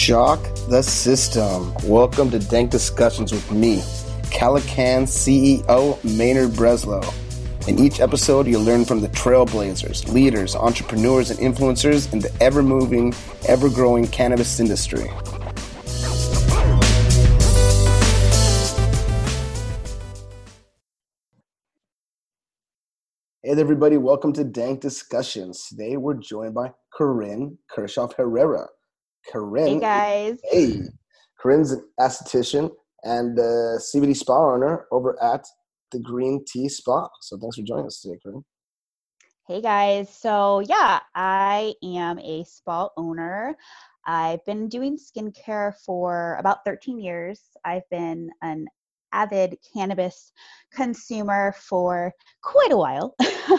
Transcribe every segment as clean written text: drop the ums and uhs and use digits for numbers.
Shock the system. Welcome to Dank Discussions with me, Calican CEO Maynard Breslow. In each episode, you'll learn from the trailblazers, leaders, entrepreneurs, and influencers in the ever-moving, ever-growing cannabis industry. Hey there, everybody. Welcome to Dank Discussions. Today, we're joined by Corinne Kirchhoff Herrera. Hey guys. Corinne's an esthetician and CBD spa owner over at the Green Tea Spa. So thanks for joining us today, Corinne. Hey guys. So I am a spa owner. I've been doing skincare for about 13 years. I've been an avid cannabis consumer for quite a while.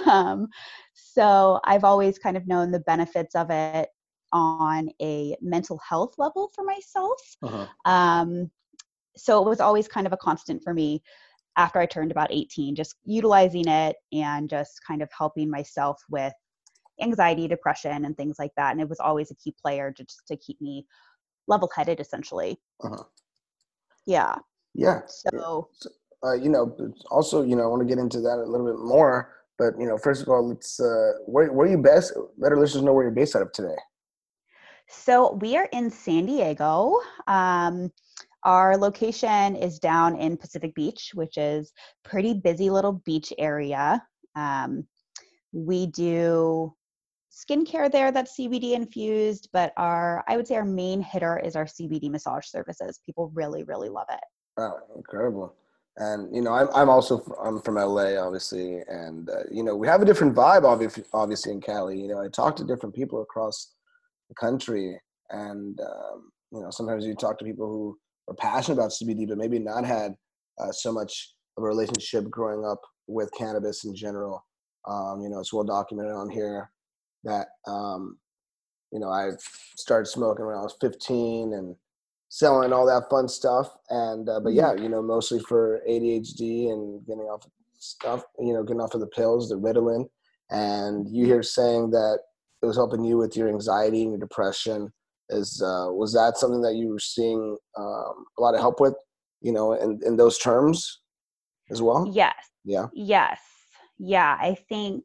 So I've always kind of known the benefits of it on a mental health level for myself. So it was always kind of a constant for me after I turned about 18, just utilizing it and just kind of helping myself with anxiety, depression, and things like that. And it was always a key player just to keep me level-headed, essentially. Yeah. So, also, I want to get into that a little bit more. But, first of all, let's, where are you based? Let our listeners know where you're based out of today. So we are in San Diego. Our location is down in Pacific Beach, which is pretty busy little beach area. We do skincare there that's CBD infused, but I would say our main hitter is our CBD massage services. People really, really love it. Oh, incredible. And, I'm from LA, obviously. And, we have a different vibe, obviously, in Cali. I talk to different people across the country. And, sometimes you talk to people who are passionate about CBD, but maybe not had so much of a relationship growing up with cannabis in general. It's well documented on here that, I started smoking when I was 15 and selling all that fun stuff. And, mostly for ADHD and getting off stuff, getting off of the pills, the Ritalin. And you hear saying that it was helping you with your anxiety and your depression. Was that something that you were seeing a lot of help with, in those terms as well? Yes. Yeah. Yes. Yeah. I think,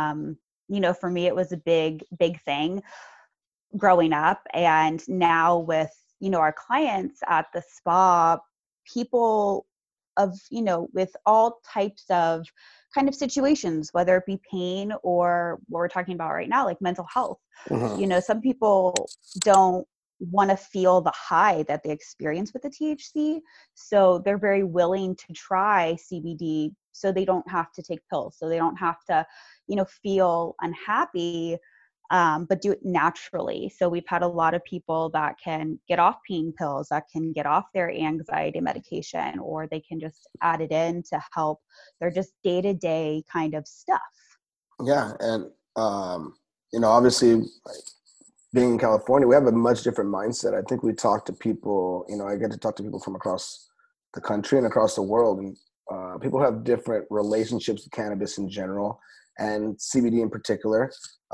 for me, it was a big, big thing growing up. And now with, our clients at the spa, people with all types of kind of situations, whether it be pain or what we're talking about right now, like mental health. Some people don't want to feel the high that they experience with the THC. So they're very willing to try CBD so they don't have to take pills. So they don't have to, feel unhappy, but do it naturally. So we've had a lot of people that can get off pain pills, that can get off their anxiety medication, or they can just add it in to help their just day-to-day kind of stuff. Yeah. And, obviously, being in California, we have a much different mindset. I think we talk to people, I get to talk to people from across the country and across the world. And people have different relationships with cannabis in general and CBD in particular.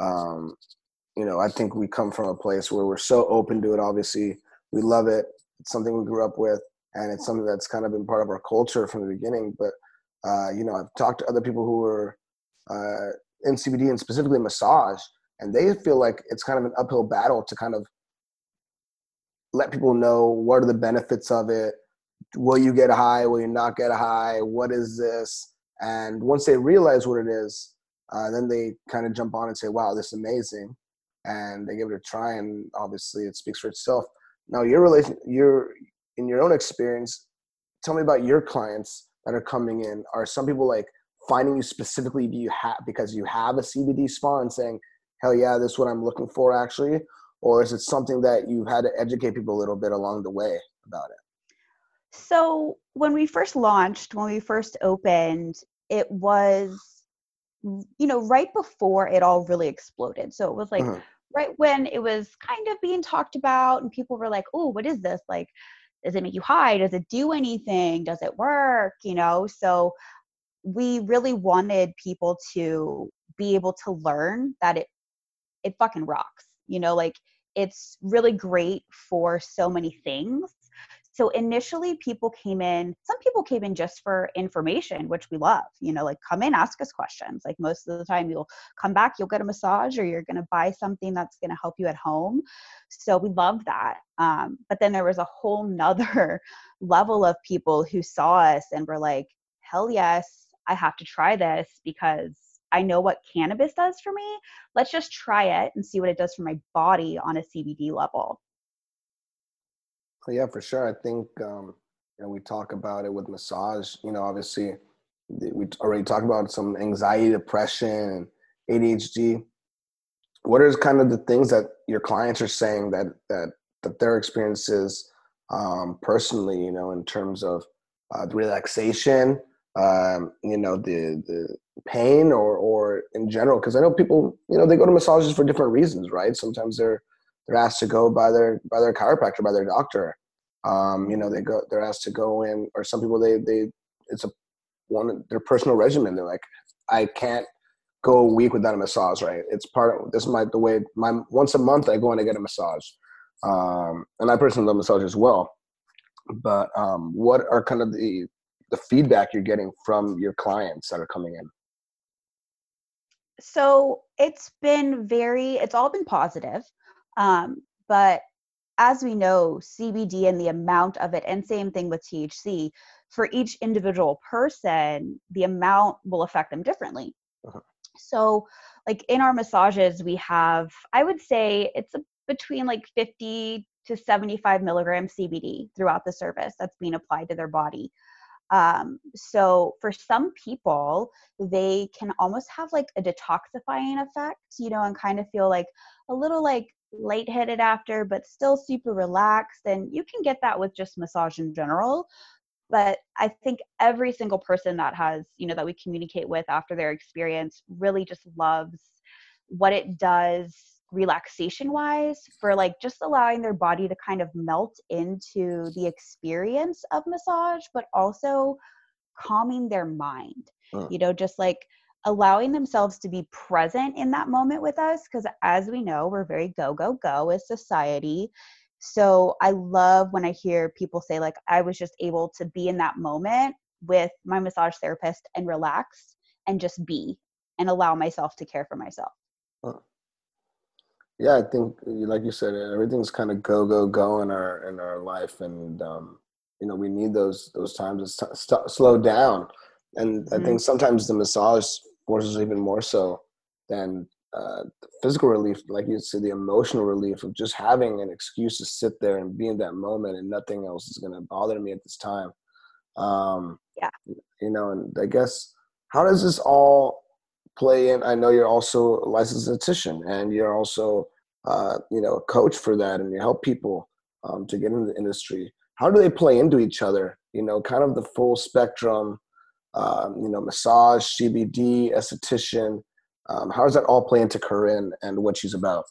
I think we come from a place where we're so open to it. Obviously, we love it. It's something we grew up with, and it's something that's kind of been part of our culture from the beginning. But, I've talked to other people who are in CBD and specifically massage, and they feel like it's kind of an uphill battle to kind of let people know what are the benefits of it. Will you get a high? Will you not get a high? What is this? And once they realize what it is, then they kind of jump on and say, wow, this is amazing. And they give it a try, and obviously it speaks for itself. Now, in your own experience, tell me about your clients that are coming in. Are some people like finding you specifically because you have a CBD spa and saying, hell yeah, this is what I'm looking for actually? Or is it something that you've had to educate people a little bit along the way about it? So when we first opened, it was, right before it all really exploded. So it was like right when it was kind of being talked about and people were like, oh, what is this? Like, does it make you high? Does it do anything? Does it work? So we really wanted people to be able to learn that it fucking rocks. Like it's really great for so many things. So initially some people came in just for information, which we love, like come in, ask us questions. Like most of the time you'll come back, you'll get a massage, or you're going to buy something that's going to help you at home. So we love that. But then there was a whole nother level of people who saw us and were like, hell yes, I have to try this because I know what cannabis does for me. Let's just try it and see what it does for my body on a CBD level. Yeah, for sure. I think we talk about it with massage. Obviously, we already talked about some anxiety, depression, and ADHD. What are kind of the things that your clients are saying that their experiences personally, in terms of the relaxation, the pain, or in general? Because I know people, they go to massages for different reasons, right? Sometimes they're asked to go by their chiropractor, by their doctor. They're asked to go in, or some people it's their personal regimen. They're like, I can't go a week without a massage, right? It's part of this. The way once a month I go in to get a massage, and I personally love massage as well. But what are kind of the feedback you're getting from your clients that are coming in? So it's all been positive. But as we know, CBD and the amount of it, and same thing with THC, for each individual person, the amount will affect them differently. Uh-huh. So like in our massages, we have, I would say it's between like 50 to 75 milligrams CBD throughout the service that's being applied to their body. So for some people, they can almost have like a detoxifying effect, and kind of feel like a little like lightheaded after, but still super relaxed. And you can get that with just massage in general. But I think every single person that has, that we communicate with after their experience really just loves what it does relaxation wise, for like just allowing their body to kind of melt into the experience of massage, but also calming their mind, just like allowing themselves to be present in that moment with us. Because as we know, we're very go as society. So I love when I hear people say like, I was just able to be in that moment with my massage therapist and relax and just be and allow myself to care for myself. Yeah, I think, like you said, everything's kind of go in our life, and we need those times to slow down. And I think sometimes the massage forces even more so than the physical relief, like you said, the emotional relief of just having an excuse to sit there and be in that moment, and nothing else is going to bother me at this time. Yeah. And I guess, how does this all play in? I know you're also a licensed esthetician, and you're also, a coach for that, and you help people to get into the industry. How do they play into each other? Kind of the full spectrum, massage, CBD, esthetician. How does that all play into Corinne and what she's about?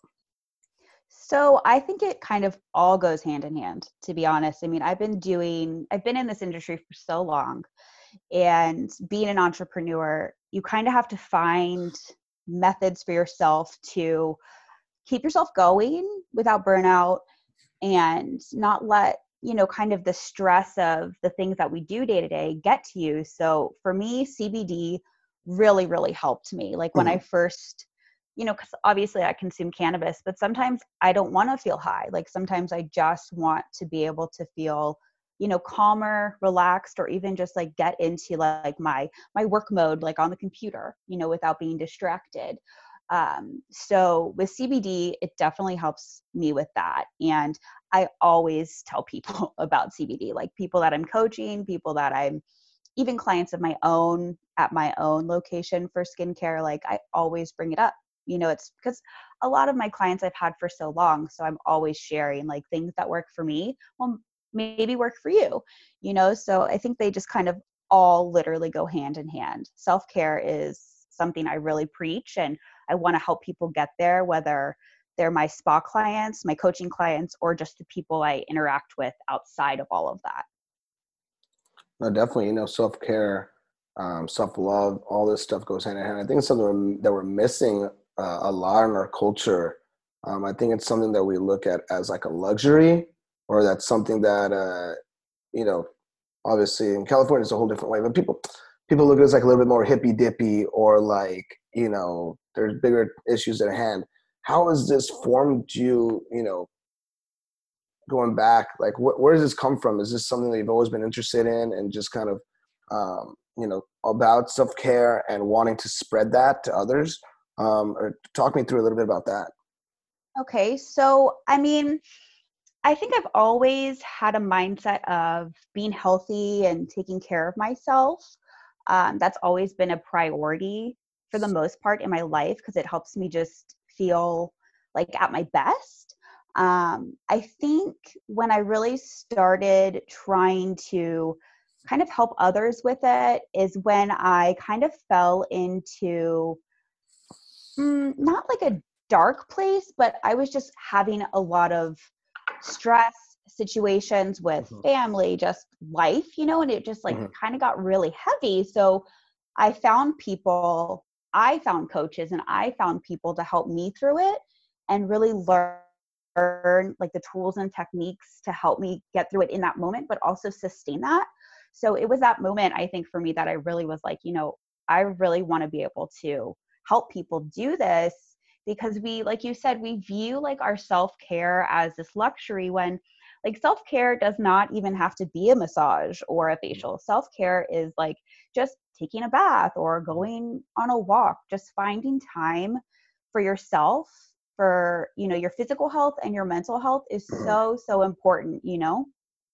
So I think it kind of all goes hand in hand, to be honest. I mean, I've been in this industry for so long, and being an entrepreneur, you kind of have to find methods for yourself to keep yourself going without burnout, and not let, kind of the stress of the things that we do day to day get to you. So for me, CBD really, really helped me. Like when I first, because obviously I consume cannabis, but sometimes I don't want to feel high. Like sometimes I just want to be able to feel, calmer, relaxed, or even just like get into like my work mode, like on the computer, without being distracted. So with CBD, it definitely helps me with that. And I always tell people about CBD, like people that I'm coaching, people that I'm even clients of my own at my own location for skincare. Like I always bring it up. It's because a lot of my clients I've had for so long. So I'm always sharing like things that work for me. Well, maybe work for you, So I think they just kind of all literally go hand in hand. Self-care is something I really preach, and I want to help people get there, whether they're my spa clients, my coaching clients, or just the people I interact with outside of all of that. No, definitely, self-care, self-love, all this stuff goes hand in hand. I think it's something that we're missing a lot in our culture, I think it's something that we look at as like a luxury, or that's something that, you know, obviously in California it's a whole different way, but people look at it as like a little bit more hippy dippy, or like, you know, there's bigger issues at hand. How has this formed you, you know, going back, like where does this come from? Is this something that you've always been interested in, and just kind of, you know, about self-care and wanting to spread that to others? Or talk me through a little bit about that. Okay, so I mean, I think I've always had a mindset of being healthy and taking care of myself. That's always been a priority for the most part in my life because it helps me just feel like at my best. I think when I really started trying to kind of help others with it is when I kind of fell into not like a dark place, but I was just having a lot of stress situations with Mm-hmm. family, just life, you know, and it just like Mm-hmm. kind of got really heavy. So I found coaches and I found people to help me through it and really learn like the tools and techniques to help me get through it in that moment, but also sustain that. So it was that moment, I think, for me that I really was like, you know, I really want to be able to help people do this because we, like you said, we view like our self-care as this luxury when like self-care does not even have to be a massage or a facial. Self-care is like just taking a bath or going on a walk, just finding time for yourself, for, you know, your physical health and your mental health is Mm-hmm. so important, you know.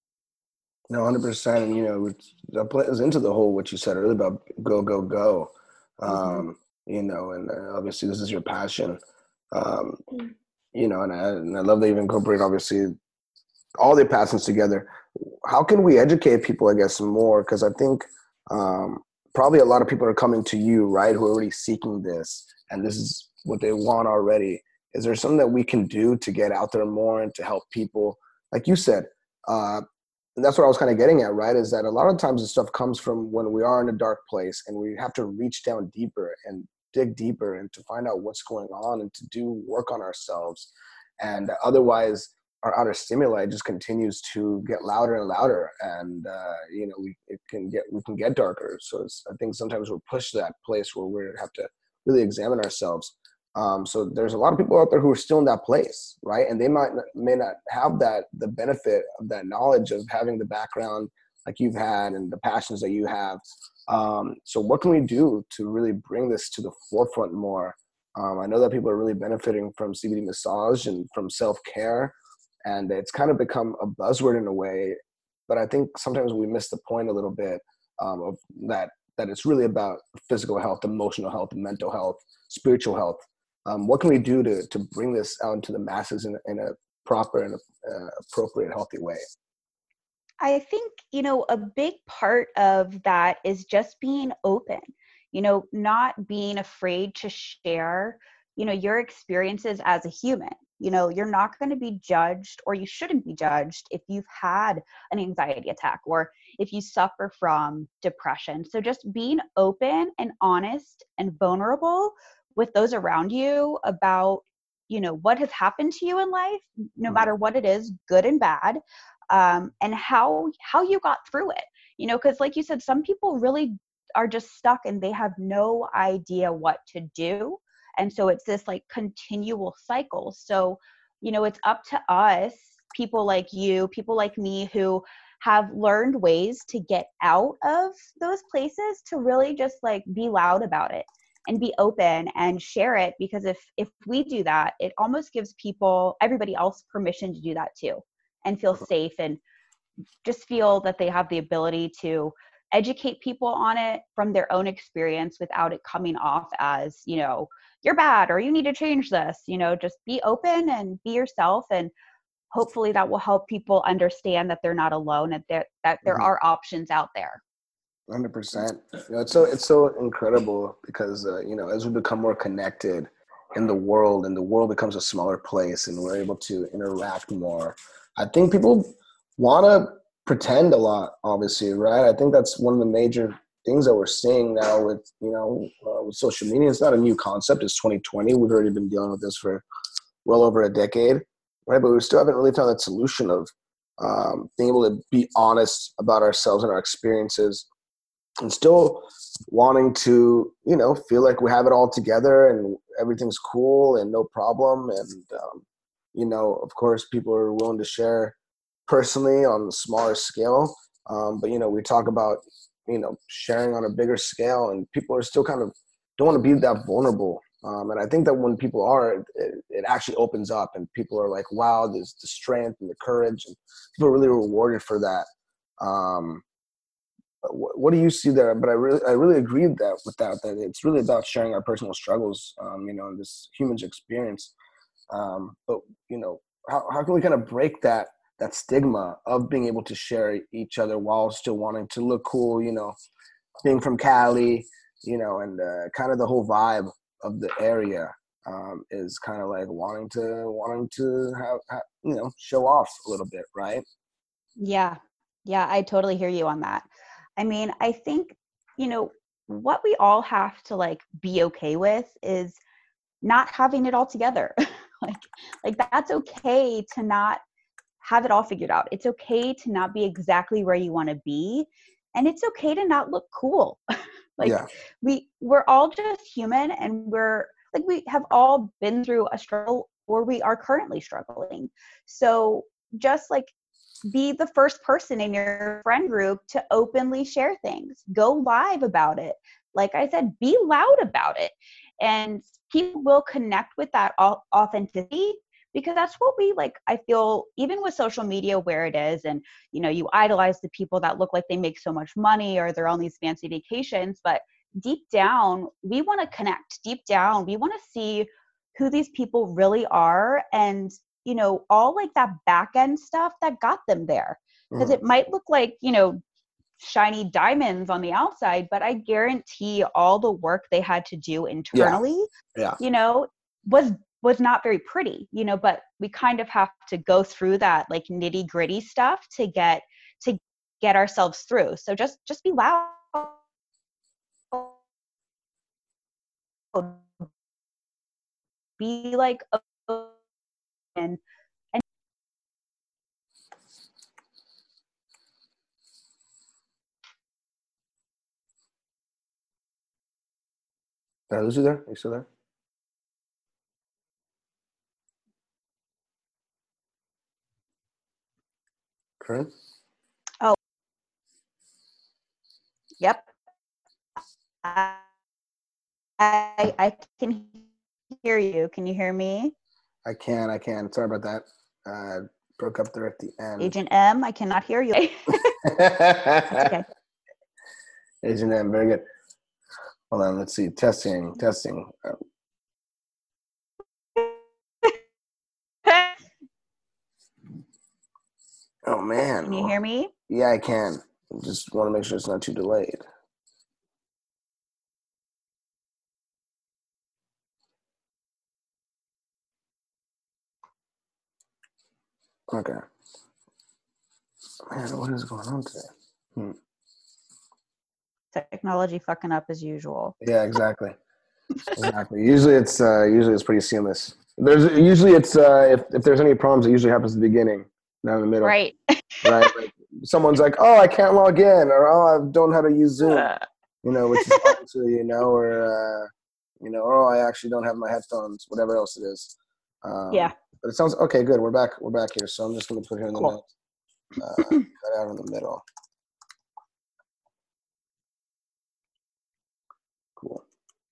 No, 100%. And, you know, that plays into the whole, what you said earlier about go, go, go. Hmm. You know, and obviously this is your passion. Um, you know, and I love that you incorporate, obviously, all the passions together. How can we educate people, I guess, more? Because I think probably a lot of people are coming to you, right, who are already seeking this, and this is what they want already. Is there something that we can do to get out there more and to help people? Like you said, uh, and that's what I was kind of getting at, right? Is that a lot of times this stuff comes from when we are in a dark place and we have to reach down deeper and dig deeper and to find out what's going on and to do work on ourselves. And otherwise, our outer stimuli just continues to get louder and louder, and you know, we can get darker. So I think sometimes we're pushed to that place where we have to really examine ourselves. So there's a lot of people out there who are still in that place, right? And they may not have the benefit of that knowledge of having the background like you've had and the passions that you have. So what can we do to really bring this to the forefront more? I know that people are really benefiting from CBD massage and from self-care, and it's kind of become a buzzword in a way. But I think sometimes we miss the point a little bit, of that it's really about physical health, emotional health, mental health, spiritual health. What can we do to bring this out into the masses in a proper and appropriate, healthy way? I think, you know, a big part of that is just being open, you know, not being afraid to share, you know, your experiences as a human. You know, you're not going to be judged, or you shouldn't be judged if you've had an anxiety attack or if you suffer from depression. So just being open and honest and vulnerable with those around you about, you know, what has happened to you in life, no Mhm. matter what it is, good and bad, and how you got through it, you know, because like you said, some people really are just stuck and they have no idea what to do, and so it's this like continual cycle. So, you know, it's up to us, people like you, people like me, who have learned ways to get out of those places, to really just like be loud about it and be open and share it, because if we do that, it almost gives people, everybody else, permission to do that too, and feel safe and just feel that they have the ability to educate people on it from their own experience without it coming off as, you know, you're bad or you need to change this. You know, just be open and be yourself, and hopefully that will help people understand that they're not alone and that there Mhm. are options out there. 100%. You know, it's so incredible because you know, as we become more connected in the world, and the world becomes a smaller place, and we're able to interact more. I think people want to pretend a lot, obviously, right? I think that's one of the major things that we're seeing now with, you know, with social media. It's not a new concept. It's 2020. We've already been dealing with this for well over a decade, right? But we still haven't really found that solution of being able to be honest about ourselves and our experiences, and still wanting to, feel like we have it all together and everything's cool and no problem. And, of course, people are willing to share personally on a smaller scale. But, we talk about, sharing on a bigger scale, and people are still kind of don't want to be that vulnerable. And I think that when people are, it actually opens up, and people are like, wow, there's the strength and the courage, and people are really rewarded for that. What do you see there? But I really agree with that it's really about sharing our personal struggles, and this human's experience. But how can we kind of break that stigma of being able to share each other while still wanting to look cool, being from Cali, and kind of the whole vibe of the area is kind of like wanting to have show off a little bit, right? Yeah. Yeah, I totally hear you on that. I mean, I think, what we all have to like be okay with is not having it all together. like that's okay to not have it all figured out. It's okay to not be exactly where you want to be, and it's okay to not look cool. Like Yeah. we're all just human, and we have all been through a struggle, or we are currently struggling. So just like be the first person in your friend group to openly share things. Go live about it. Like I said, be loud about it. And people will connect with that authenticity, because that's what we like. I feel even with social media where it is, and you idolize the people that look like they make so much money or they're on these fancy vacations, but deep down, we want to connect. Deep down, we want to see who these people really are, and all like that back end stuff that got them there. Because it might look like, shiny diamonds on the outside, but I guarantee all the work they had to do internally, Yeah. Was not very pretty, but we kind of have to go through that like nitty gritty stuff to get ourselves through. So just be loud. Be like, and Did I lose you there? Are you still there? Corinne? oh, yep. I can hear you. Can you hear me? I can. Sorry about that. Broke up there at the end. Agent M, I cannot hear you. That's okay. Agent M, very good. Hold on, let's see. Testing. Oh, man. Can you hear me? Yeah, I can. Just want to make sure it's not too delayed. Okay. Man, what is going on today? Technology fucking up as usual. Yeah, exactly. Usually it's pretty seamless. If there's any problems, it usually happens at the beginning, not in the middle. Right. Right. Like someone's like, "Oh, I can't log in," or "Oh, I don't know how to use Zoom," which is obviously, or "Oh, I actually don't have my headphones," whatever else it is. Yeah. But it sounds okay. Good. We're back here. So I'm just going to put here in the notes. Cut out in the middle. Cool.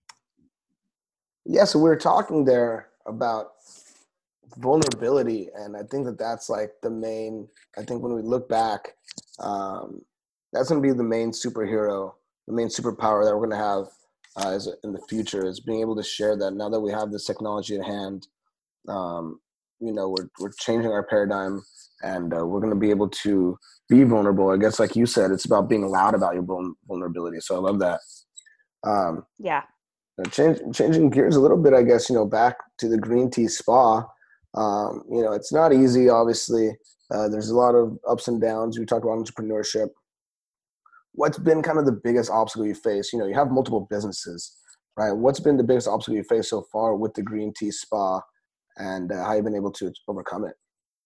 Yeah. So we were talking there about vulnerability, and I think that's like the main. I think when we look back, that's going to be the main superhero, the main superpower that we're going to have in the future, is being able to share that. Now that we have this technology at hand, we're changing our paradigm, and we're going to be able to be vulnerable. I guess, like you said, it's about being loud about your vulnerability. So I love that. Yeah. Changing gears a little bit, I guess, back to the green tea spa. It's not easy, obviously. There's a lot of ups and downs. We talk about entrepreneurship. What's been kind of the biggest obstacle you face? You have multiple businesses, right? What's been the biggest obstacle you face so far with the green tea spa? and how you've been able to overcome it.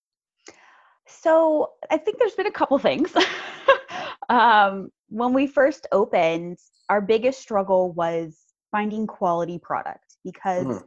So I think there's been a couple things. When we first opened, our biggest struggle was finding quality product because, Mm,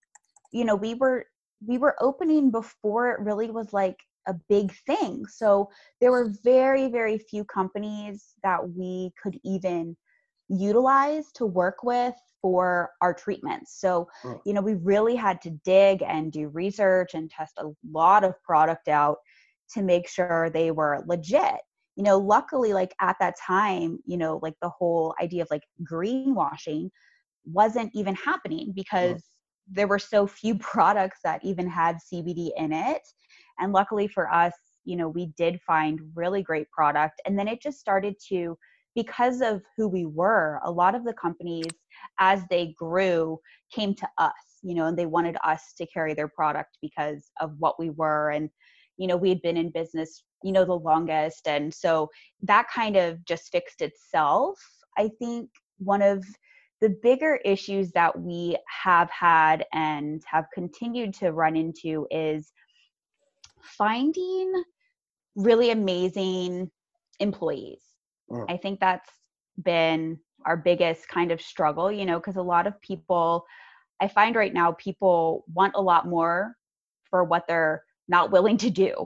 we were opening before it really was like a big thing. So there were very, very few companies that we could even utilize to work with for our treatments. So, mm, we really had to dig and do research and test a lot of product out to make sure they were legit. Luckily, like at that time, like the whole idea of like greenwashing wasn't even happening mm, because there were so few products that even had CBD in it. And luckily for us, we did find really great product. And then it just started to, because of who we were, a lot of the companies, as they grew, came to us, and they wanted us to carry their product because of what we were. And, we had been in business, the longest. And so that kind of just fixed itself. I think one of the bigger issues that we have had and have continued to run into is finding really amazing employees. mm. I think that's been our biggest kind of struggle, because a lot of people, I find right now, people want a lot more for what they're not willing to do,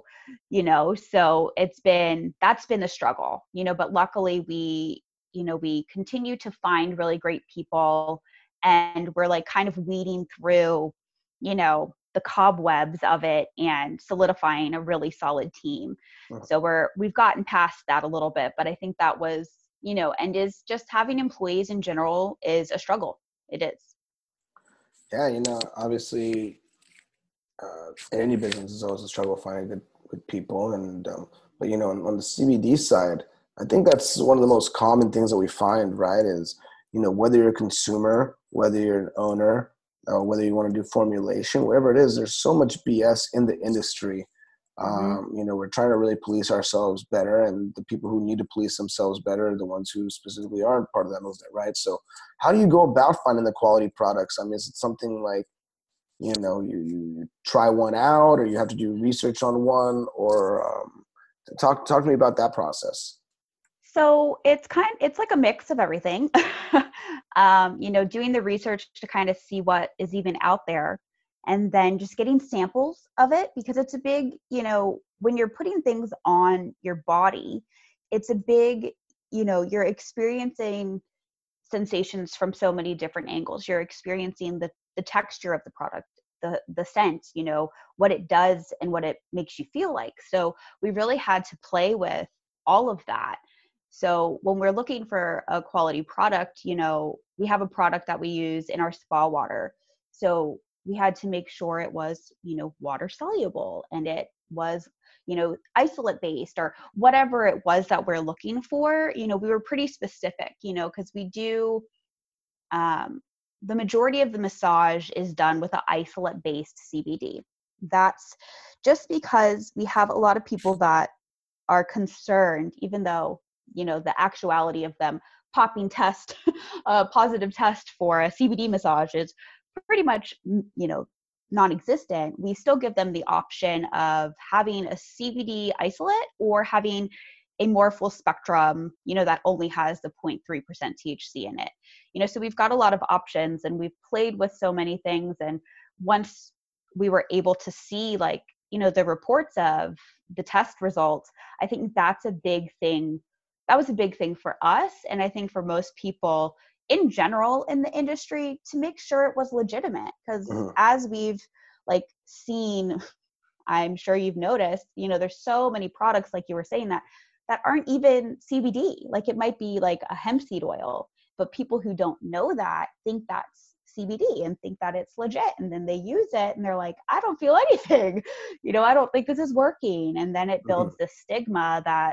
so that's been the struggle, but luckily we continue to find really great people, and we're like kind of weeding through, the cobwebs of it and solidifying a really solid team. Mm. So we've gotten past that a little bit, but I think that was, and is just having employees in general is a struggle. It is. Yeah, obviously, in any business, it's always a struggle finding good people. And but on the CBD side, I think that's one of the most common things that we find, right? Is whether you're a consumer, whether you're an owner, or whether you want to do formulation, whatever it is, there's so much BS in the industry. Mm-hmm. We're trying to really police ourselves better, and the people who need to police themselves better are the ones who specifically aren't part of that movement, right? So, how do you go about finding the quality products? I mean, is it something like you try one out, or you have to do research on one, or talk to me about that process. So it's like a mix of everything. Doing the research to kind of see what is even out there, and then just getting samples of it, because it's a big, when you're putting things on your body, it's a big, you're experiencing sensations from so many different angles. You're experiencing the texture of the product, the scent, what it does and what it makes you feel like. So we really had to play with all of that. So when we're looking for a quality product, we have a product that we use in our spa water. So we had to make sure it was, water soluble, and it was, isolate based, or whatever it was that we're looking for. We were pretty specific, because we do, the majority of the massage is done with an isolate based CBD. That's just because we have a lot of people that are concerned, even though, the actuality of them popping test, a positive test for a CBD massage is pretty much, non-existent. We still give them the option of having a CBD isolate or having a more full spectrum, that only has the 0.3% THC in it. So we've got a lot of options, and we've played with so many things. And once we were able to see, like, the reports of the test results, I think that's a big thing. That was a big thing for us. And I think for most people in general in the industry, to make sure it was legitimate. Because Mhm. as we've like seen, I'm sure you've noticed, there's so many products, like you were saying, that aren't even CBD. Like it might be like a hemp seed oil, but people who don't know that think that's CBD and think that it's legit. And then they use it and they're like, I don't feel anything. I don't think this is working. And then it builds Mhm. this stigma that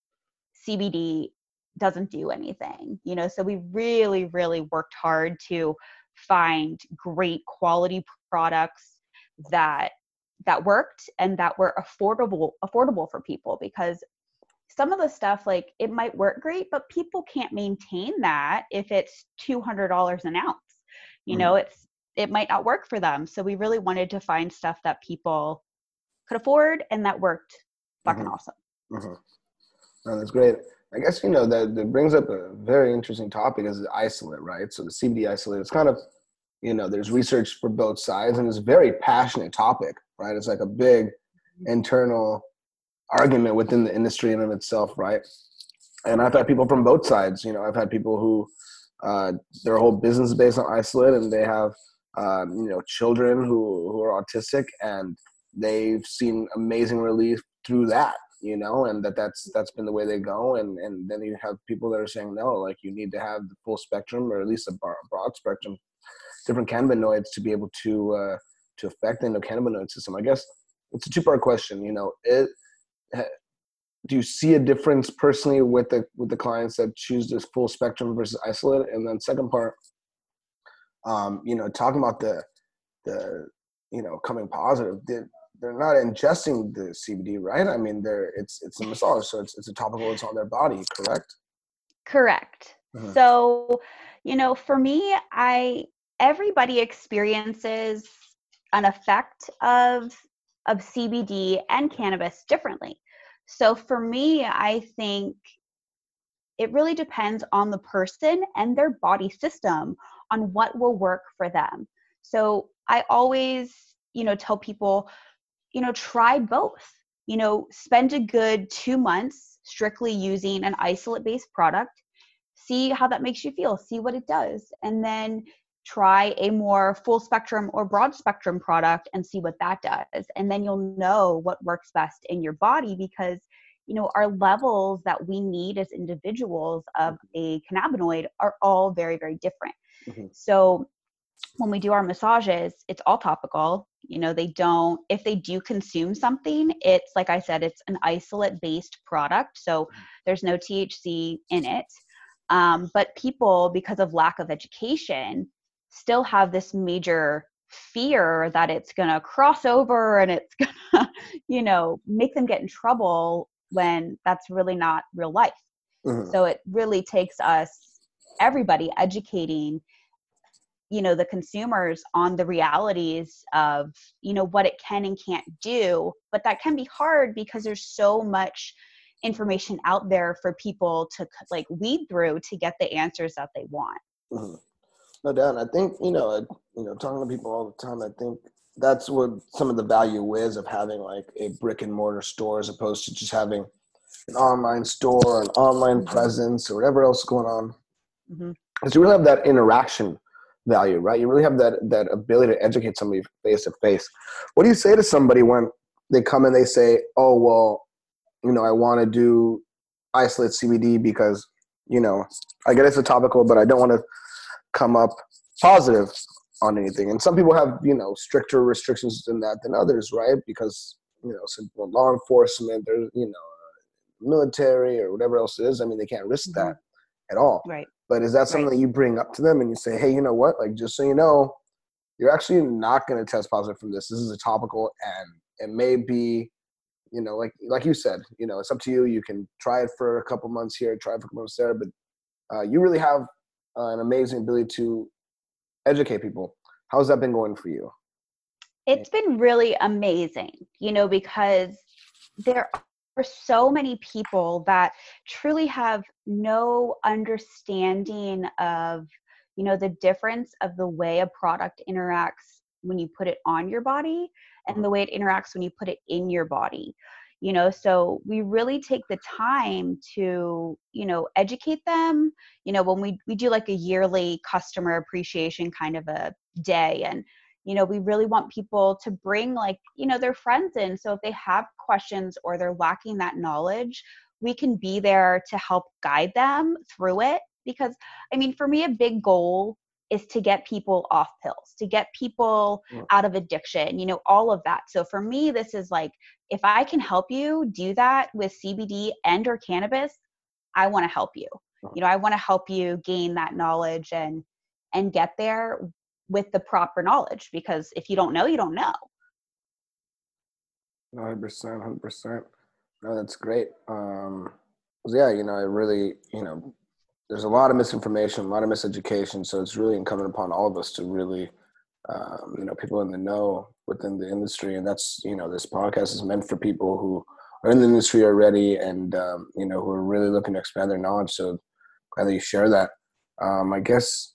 CBD doesn't do anything. So we really, really worked hard to find great quality products that worked and that were affordable for people, because some of the stuff, like, it might work great, but people can't maintain that if it's $200 an ounce. Mhm. It's it might not work for them. So we really wanted to find stuff that people could afford and that worked fucking awesome. No, that's great. I guess, that brings up a very interesting topic is the isolate, right? So the CBD isolate, it's kind of, there's research for both sides, and it's a very passionate topic, right? It's like a big internal argument within the industry in of itself, right? And I've had people from both sides. I've had people who their whole business is based on isolate, and they have children who are autistic, and they've seen amazing relief through that, and that's been the way they go. And then you have people that are saying, no, like you need to have the full spectrum, or at least a broad spectrum, different cannabinoids to be able to affect the endocannabinoid system. I guess it's a two-part question. Do you see a difference personally with the clients that choose this full spectrum versus isolate? And then second part, talking about the coming positive, they're not ingesting the CBD, right? I mean, it's a massage, so it's a topical. It's on their body, correct? Correct. Mm-hmm. So, for me, everybody experiences an effect of CBD and cannabis differently. So for me, I think it really depends on the person and their body system on what will work for them. So I always, tell people, try both. Spend a good 2 months strictly using an isolate-based product, see how that makes you feel, see what it does, and then try a more full spectrum or broad spectrum product and see what that does. And then you'll know what works best in your body, because our levels that we need as individuals of a cannabinoid are all very, very different. Mm-hmm. So when we do our massages, it's all topical. If they do consume something, it's like I said, it's an isolate based product. So there's no THC in it. But people, because of lack of education, still have this major fear that it's going to cross over and it's going to, make them get in trouble, when that's really not real life. Mm-hmm. So it really takes everybody educating, the consumers on the realities of, what it can and can't do. But that can be hard because there's so much information out there for people to like weed through to get the answers that they want. Mm-hmm. No doubt. I think, talking to people all the time, I think that's what some of the value is of having like a brick and mortar store, as opposed to just having an online store, an online mm-hmm. presence, or whatever else is going on. Mm-hmm. Because you really have that interaction value, right? You really have that ability to educate somebody face to face. What do you say to somebody when they come and they say, oh, well, I want to do isolate CBD because, I get it's a topical, but I don't want to come up positive on anything. And some people have, stricter restrictions than that than others, right? Because, some law enforcement, there's, military or whatever else it is. I mean, they can't risk that at all. Right. But is that something that you bring up to them and you say, hey, you know what? Like, just so you know, you're actually not going to test positive from this. This is a topical, and it may be, like you said, it's up to you. You can try it for a couple months here, try it for a couple months there, but you really have an amazing ability to educate people. How's that been going for you? It's been really amazing, because there are so many people that truly have no understanding of, the difference of the way a product interacts when you put it on your body and the way it interacts when you put it in your body. So we really take the time to, educate them, when we do like a yearly customer appreciation kind of a day. And, we really want people to bring like, their friends in. So if they have questions or they're lacking that knowledge, we can be there to help guide them through it. Because I mean, for me, a big goal is to get people off pills, to get people out of addiction, all of that. So for me, this is like, if I can help you do that with CBD and or cannabis, I want to help you. I want to help you gain that knowledge and get there with the proper knowledge, because if you don't know, you don't know. 100%, 100%. No, that's great. Yeah, I really, there's a lot of misinformation, a lot of miseducation. So it's really incumbent upon all of us to really people in the know within the industry. And that's, this podcast is meant for people who are in the industry already and, who are really looking to expand their knowledge. So glad that you share that. I guess,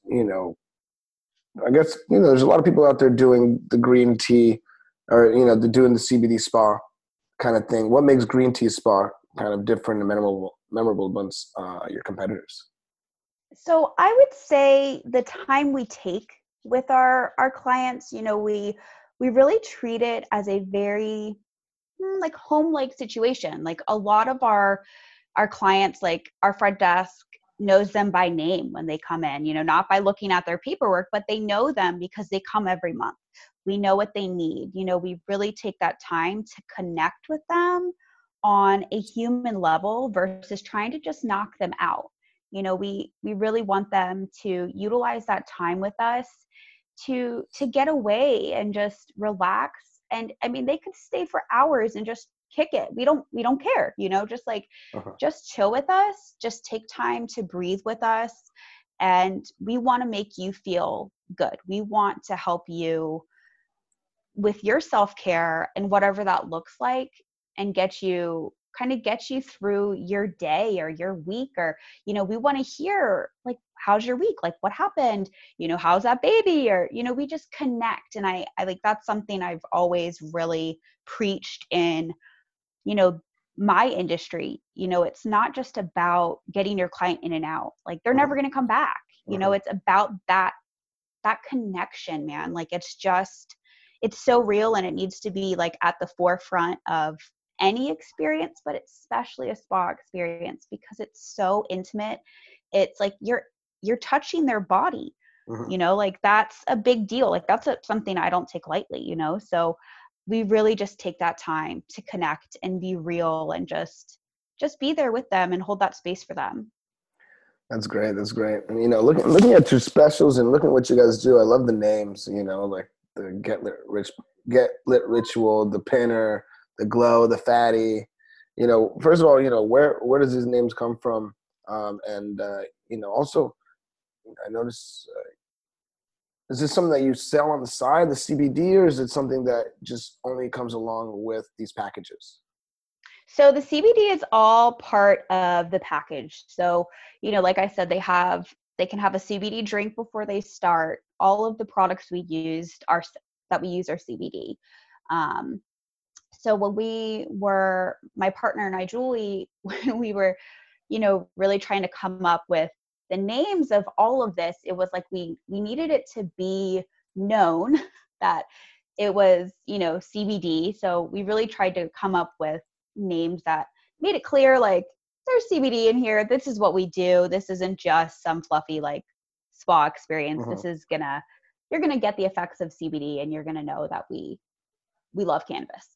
there's a lot of people out there doing the green tea or, they're doing the CBD spa kind of thing. What makes green tea spa kind of different and memorable amongst your competitors? So I would say the time we take with our clients, we really treat it as a very like home-like situation. Like a lot of our clients, like our front desk knows them by name when they come in, not by looking at their paperwork, but they know them because they come every month. We know what they need. We really take that time to connect with them on a human level versus trying to just knock them out. We really want them to utilize that time with us to get away and just relax. And I mean, they could stay for hours and just kick it. We don't care, just like, just chill with us, just take time to breathe with us. And we want to make you feel good. We want to help you with your self-care and whatever that looks like, and get you through your day or your week, or we want to hear like, how's your week, like what happened, how's that baby, or we just connect. And I like, that's something I've always really preached in my industry. It's not just about getting your client in and out, like they're never going to come back. It's about that connection, man. Like it's so real, and it needs to be like at the forefront of any experience, but especially a spa experience, because it's so intimate. It's like you're touching their body, like that's a big deal. Like that's something I don't take lightly, so we really just take that time to connect and be real and just be there with them and hold that space for them. That's great. That's great. And, looking at your specials and looking at what you guys do, I love the names, like the Get Lit Ritual, the Pinner, the Glow, the Fatty. First of all, where does these names come from? Also, I noticed, is this something that you sell on the side, the CBD, or is it something that just only comes along with these packages? So the CBD is all part of the package. So, like I said, they can have a CBD drink before they start. All of the products we use are CBD. So when my partner and I, Julie, when we were, really trying to come up with the names of all of this, it was like we needed it to be known that it was, CBD. So we really tried to come up with names that made it clear, like, there's CBD in here. This is what we do. This isn't just some fluffy like spa experience. This is you're gonna get the effects of CBD, and you're gonna know that we love cannabis.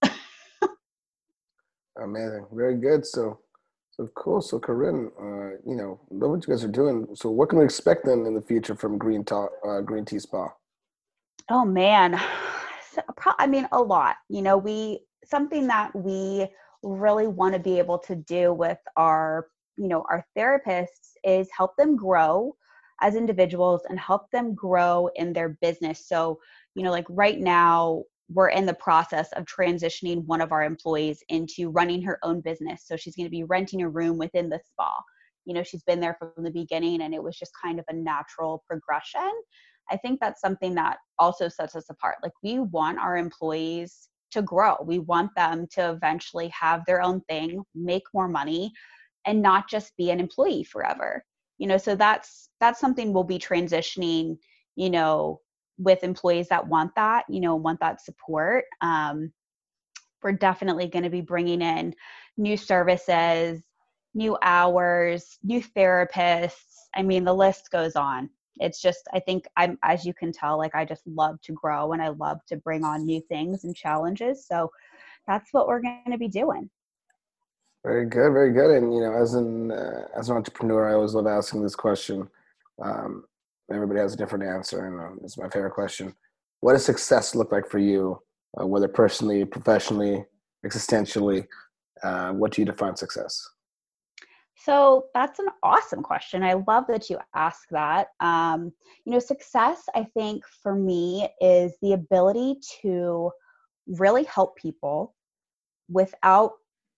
Amazing, very good. So cool. So Corinne, love what you guys are doing. So what can we expect then in the future from Green Tea Spa? Oh man, a lot. Something that we really want to be able to do with our therapists is help them grow as individuals and help them grow in their business. So, like right now, we're in the process of transitioning one of our employees into running her own business. So she's going to be renting a room within the spa. She's been there from the beginning, and it was just kind of a natural progression. I think that's something that also sets us apart. Like, we want our employees to grow. We want them to eventually have their own thing, make more money, and not just be an employee forever. So that's something we'll be transitioning, with employees that want that, want that support. We're definitely going to be bringing in new services, new hours, new therapists. I mean, the list goes on. It's just, I think as you can tell, like, I just love to grow, and I love to bring on new things and challenges. So that's what we're going to be doing. Very good. Very good. And, as an entrepreneur, I always love asking this question. Everybody has a different answer, and it's my favorite question. What does success look like for you, whether personally, professionally, existentially? What do you define success? So that's an awesome question. I love that you ask that. Success, I think for me, is the ability to really help people without,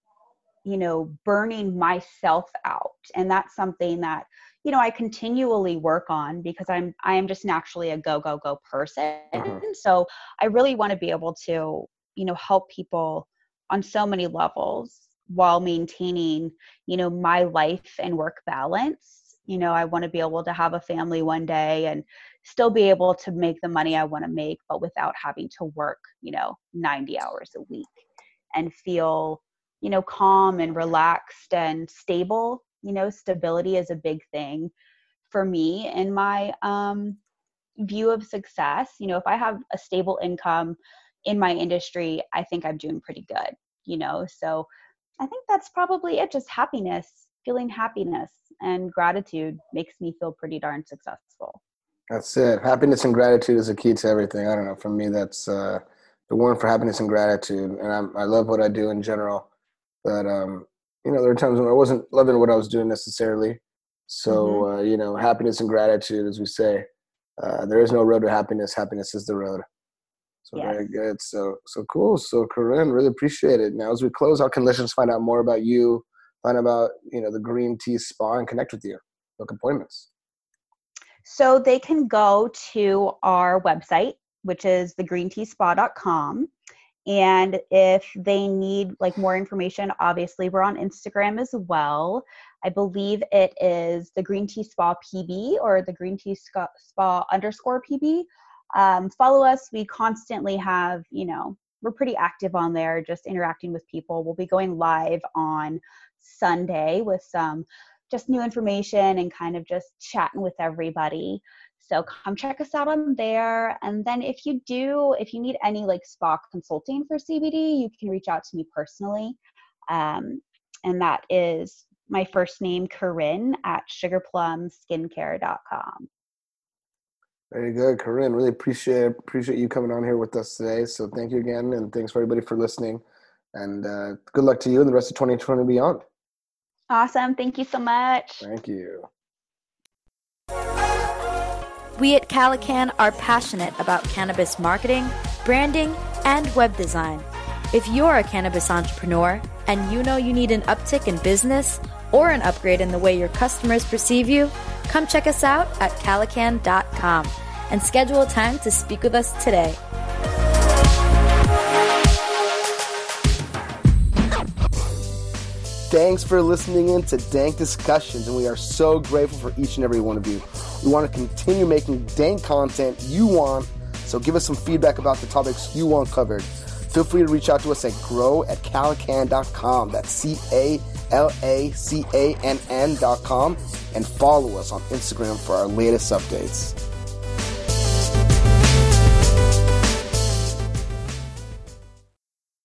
burning myself out. And that's something that, I continually work on because I am just naturally a go, go, go person. Mm-hmm. So I really want to be able to, help people on so many levels while maintaining, my life and work balance. I want to be able to have a family one day and still be able to make the money I want to make, but without having to work, 90 hours a week and feel, calm and relaxed and stable. Stability is a big thing for me in my view of success. If I have a stable income in my industry, I think I'm doing pretty good, so I think that's probably it. Just happiness, feeling happiness and gratitude makes me feel pretty darn successful. That's it. Happiness and gratitude is a key to everything. I don't know. For me, that's the word for happiness and gratitude. And I love what I do in general. But, there were times when I wasn't loving what I was doing necessarily. So, happiness and gratitude, as we say, there is no road to happiness. Happiness is the road. So Yes. Very good. So cool. So Corinne, really appreciate it. Now, as we close, how can listeners find out more about you, find about, the Green Tea Spa and connect with you? Book appointments. So they can go to our website, which is thegreenteaspa.com. And if they need more information, obviously we're on Instagram as well. I believe it is the Green Tea Spa PB or the Green Tea Spa _PB. Follow us. We constantly have, we're pretty active on there, just interacting with people. We'll be going live on Sunday with some just new information and kind of just chatting with everybody. So come check us out on there. And then if you need any spa consulting for CBD, you can reach out to me personally. And that is my first name, Corinne, at sugarplumskincare.com. Very good, Corinne. Really appreciate you coming on here with us today. So thank you again. And thanks for everybody for listening. And good luck to you and the rest of 2020 and beyond. Awesome. Thank you so much. Thank you. We at Calican are passionate about cannabis marketing, branding, and web design. If you're a cannabis entrepreneur and you need an uptick in business or an upgrade in the way your customers perceive you, come check us out at calican.com and schedule a time to speak with us today. Thanks for listening in to Dank Discussions, and we are so grateful for each and every one of you. We want to continue making dank content you want, so give us some feedback about the topics you want covered. Feel free to reach out to us at grow@calacan.com. That's CALACANN.com, and follow us on Instagram for our latest updates.